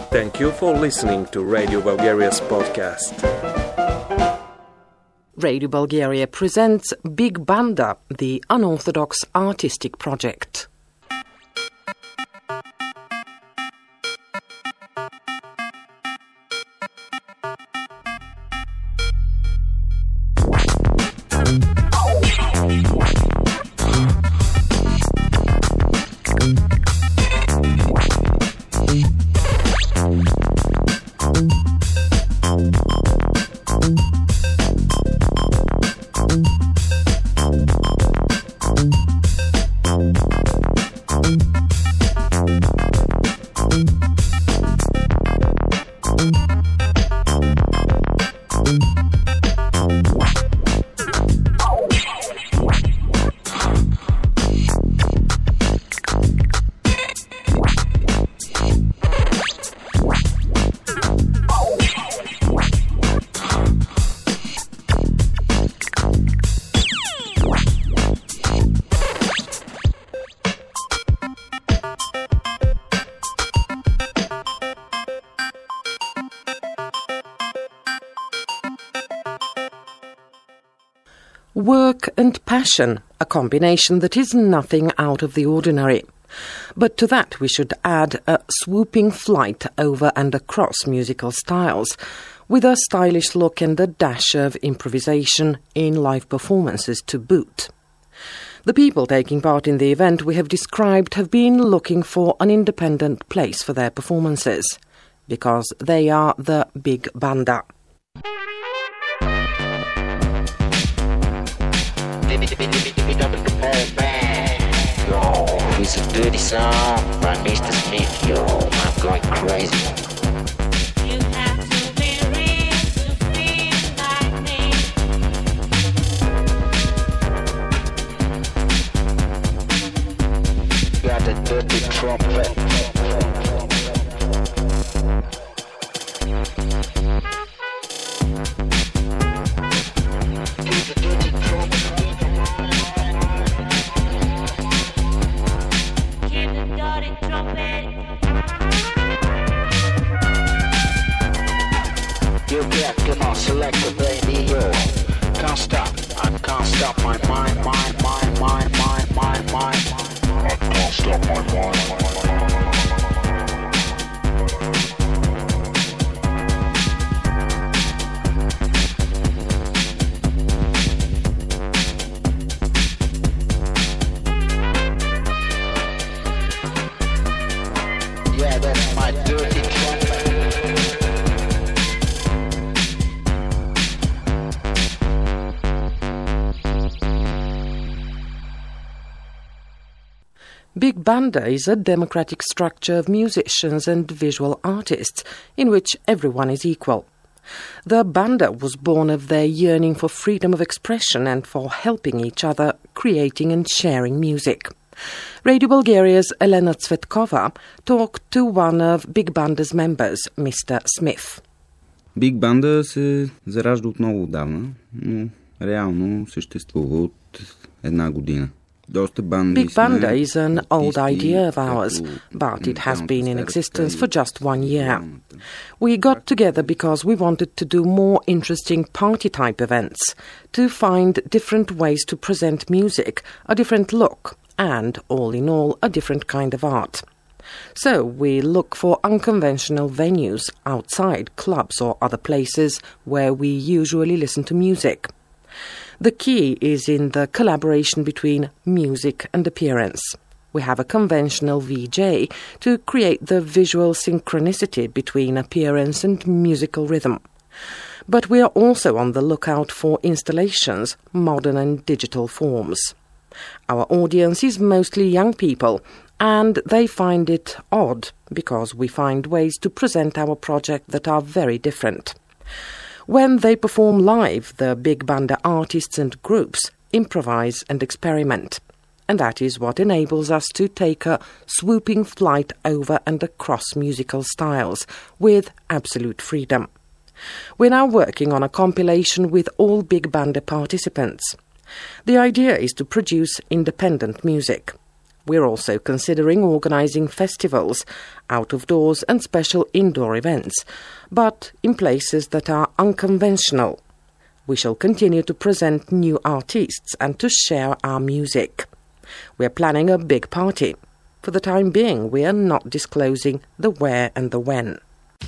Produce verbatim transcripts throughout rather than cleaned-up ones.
Thank you for listening to Radio Bulgaria's podcast. Radio Bulgaria presents Big Banda, the unorthodox artistic project. Work and passion, a combination that is nothing out of the ordinary. But to that we should add a swooping flight over and across musical styles, with a stylish look and a dash of improvisation in live performances to boot. The people taking part in the event we have described have been looking for an independent place for their performances, because they are the Big Banda. It's a dirty song by Mister Smith, yo, I'm going crazy. You have to be real to feel like me. Got a dirty trumpet. Come on, select the baby, yo. Can't stop, I can't stop my mind, mind, mind, mind, mind, mind, mind. I can't stop my mind, mind, mind. Yeah, that's my dirty trumpet. Big Banda is a democratic structure of musicians and visual artists in which everyone is equal. The Banda was born of their yearning for freedom of expression and for helping each other, creating and sharing music. Radio Bulgaria's Elena Tsvetkova talked to one of Big Banda's members, Mister Smith. Big Banda се заражда от много отдавна, но реално съществува от една година. Big Banda is an old idea of ours, but it has been in existence for just one year. We got together because we wanted to do more interesting party-type events, to find different ways to present music, a different look, and, all in all, a different kind of art. So we look for unconventional venues outside clubs or other places where we usually listen to music. The key is in the collaboration between music and appearance. We have a conventional V J to create the visual synchronicity between appearance and musical rhythm. But we are also on the lookout for installations, modern and digital forms. Our audience is mostly young people, and they find it odd because we find ways to present our project that are very different. When they perform live, the Big Banda artists and groups improvise and experiment. And that is what enables us to take a swooping flight over and across musical styles with absolute freedom. We're now working on a compilation with all Big Banda participants. The idea is to produce independent music. We're also considering organising festivals, out of doors and special indoor events, but in places that are unconventional. We shall continue to present new artists and to share our music. We're planning a big party. For the time being, we are not disclosing the where and the when.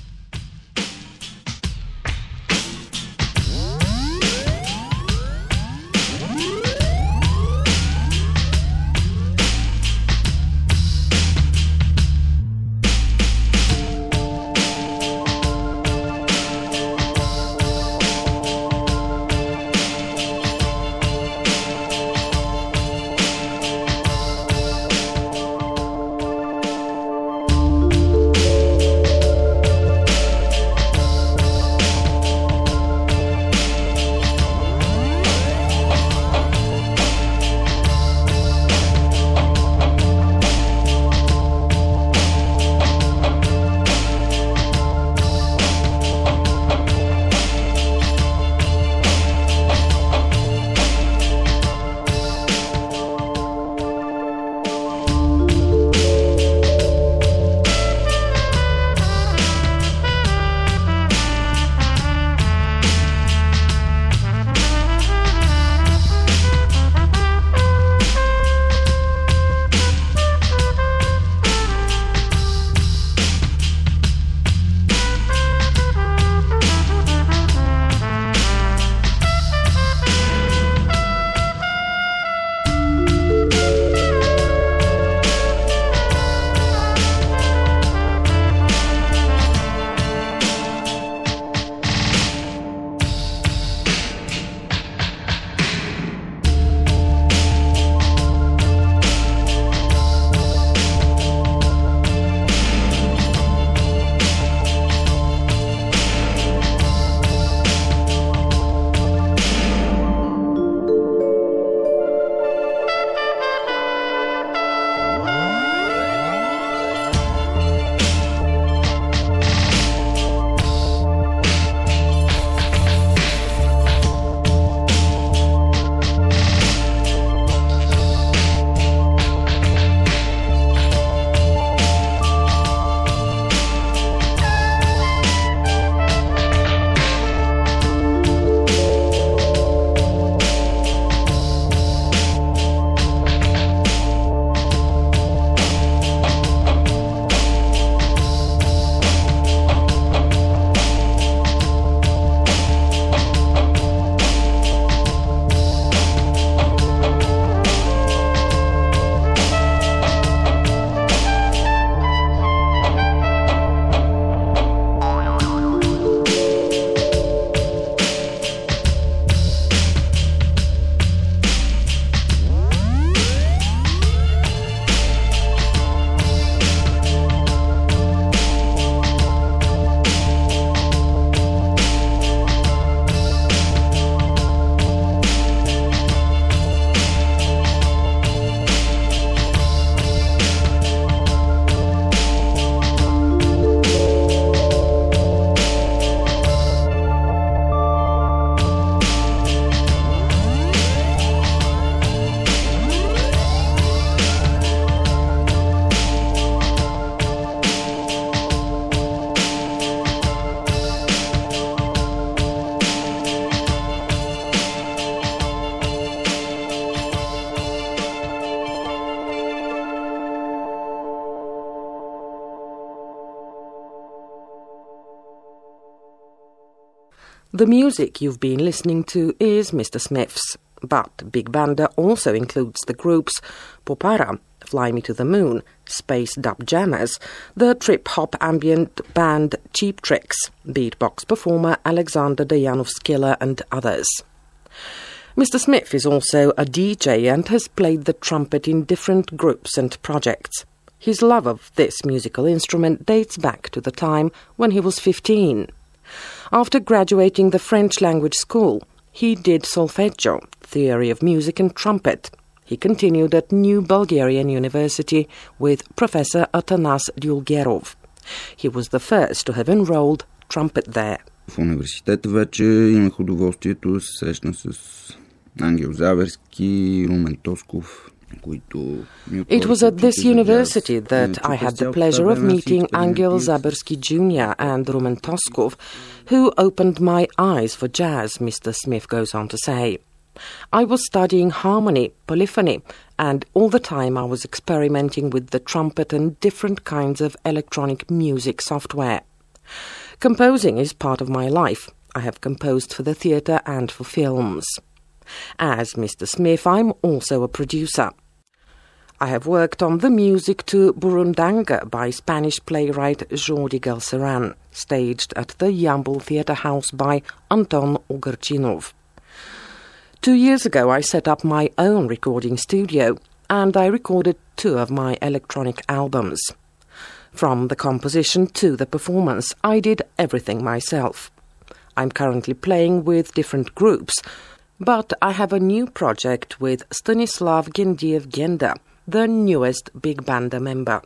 The music you've been listening to is Mister Smith's, but Big Banda also includes the groups Popara, Fly Me to the Moon, Space Dub Jammers, the trip-hop ambient band Cheap Tricks, beatbox performer Alexander Dejanov-Skiller and others. Mister Smith is also a D J and has played the trumpet in different groups and projects. His love of this musical instrument dates back to the time when he was fifteen. After graduating the French language school, he did solfeggio, theory of music and trumpet. He continued at New Bulgarian University with Professor Atanas Dulgerov. He was the first to have enrolled trumpet there. В университета вече имах удоволствието да се срещна с Ангел Заверски, Румен Тосков, It was at this university that I had the pleasure of meeting Angel Zabersky Junior and Rumen Toskov, who opened my eyes for jazz, Mister Smith goes on to say. I was studying harmony, polyphony, and all the time I was experimenting with the trumpet and different kinds of electronic music software. Composing is part of my life. I have composed for the theatre and for films. As Mister Smith, I'm also a producer. I have worked on the music to Burundanga by Spanish playwright Jordi Galceran, staged at the Yambul Theatre House by Anton Ugarchinov. Two years ago I set up my own recording studio and I recorded two of my electronic albums. From the composition to the performance, I did everything myself. I'm currently playing with different groups, but I have a new project with Stanislav Gendiev Genda, the newest big banda member.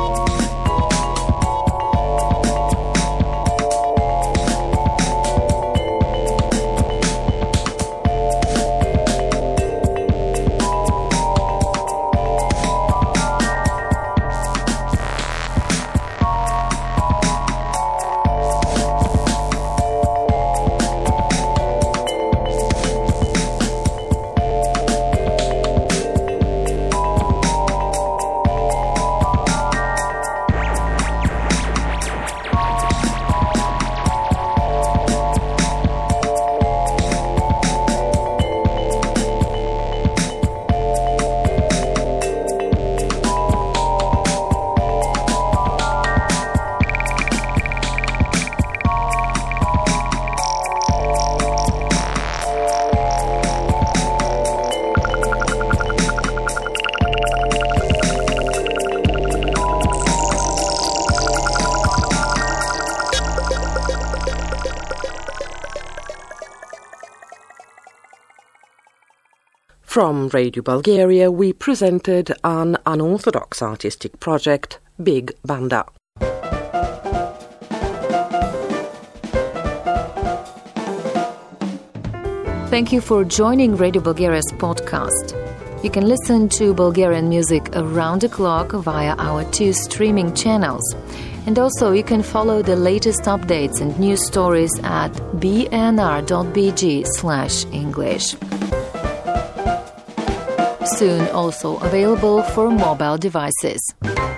From Radio Bulgaria, we presented an unorthodox artistic project, Big Banda. Thank you for joining Radio Bulgaria's podcast. You can listen to Bulgarian music around the clock via our two streaming channels. And also you can follow the latest updates and news stories at b n r dot b g slash English. Soon also available for mobile devices.